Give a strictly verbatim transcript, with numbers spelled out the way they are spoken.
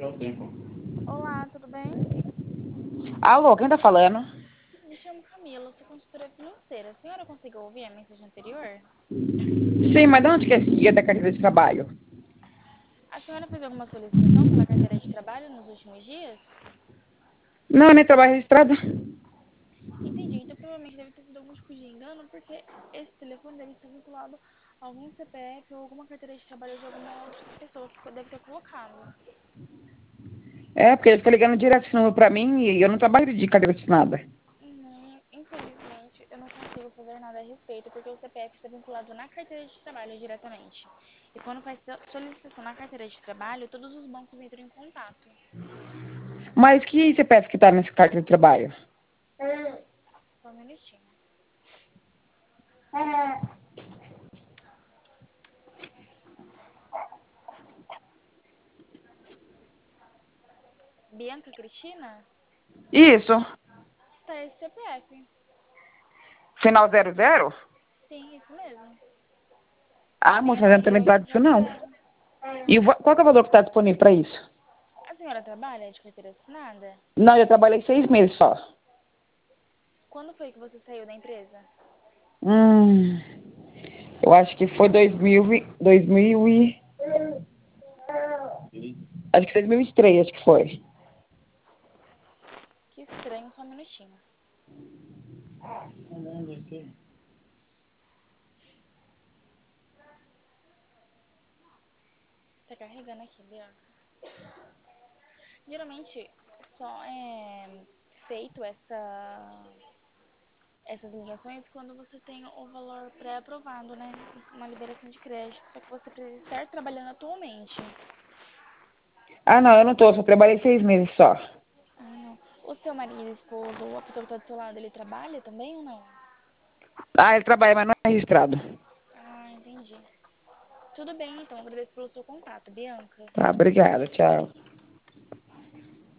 Olá, tudo bem? Alô, quem tá falando? Me chamo Camila, sou consultora financeira. A senhora conseguiu ouvir a mensagem anterior? Sim, mas de onde que é esse guia da carteira de trabalho? A senhora fez alguma solicitação pela carteira de trabalho nos últimos dias? Não, eu nem trabalho registrada. Entendi, então provavelmente deve ter sido algum tipo de engano, porque esse telefone deve estar vinculado a algum C P F ou alguma carteira de trabalho de alguma outra pessoa que deve ter colocado. É, porque ele fica ligando direto esse número pra mim e eu não trabalho de carteira assinada. Não, infelizmente, eu não consigo fazer nada a respeito, porque o C P F está vinculado na carteira de trabalho diretamente. E quando faz solicitação na carteira de trabalho, todos os bancos entram em contato. Mas que C P F que tá nessa carteira de trabalho? Só um minutinho. Bianca Cristina? Isso. Tá esse C P F. Final zero zero? Sim, isso mesmo. Ah, Tem moça, a mas eu não tô data de lembrado disso não. zero. E o va- qual que é o valor que tá disponível pra isso? A senhora trabalha de carteira assinada? Não, eu trabalhei seis meses só. Quando foi que você saiu da empresa? Hum, eu acho que foi dois mil, e- dois mil e... Acho que dois mil e vinte e três, acho que foi. Que estranho, só um minutinho. Tá carregando aqui, Bianca. Geralmente só é feito essa essas ligações quando você tem o valor pré-aprovado, né? Uma liberação de crédito. Só que você precisa estar trabalhando atualmente. Ah, não, eu não tô, só trabalhei seis meses só. Ah, não. O seu marido, esposo ou a pessoa que está do seu lado, ele trabalha também ou não? Ah, ele trabalha, mas não é registrado. Ah, entendi. Tudo bem, então. Agradeço pelo seu contato, Bianca. Tá, obrigada, tchau.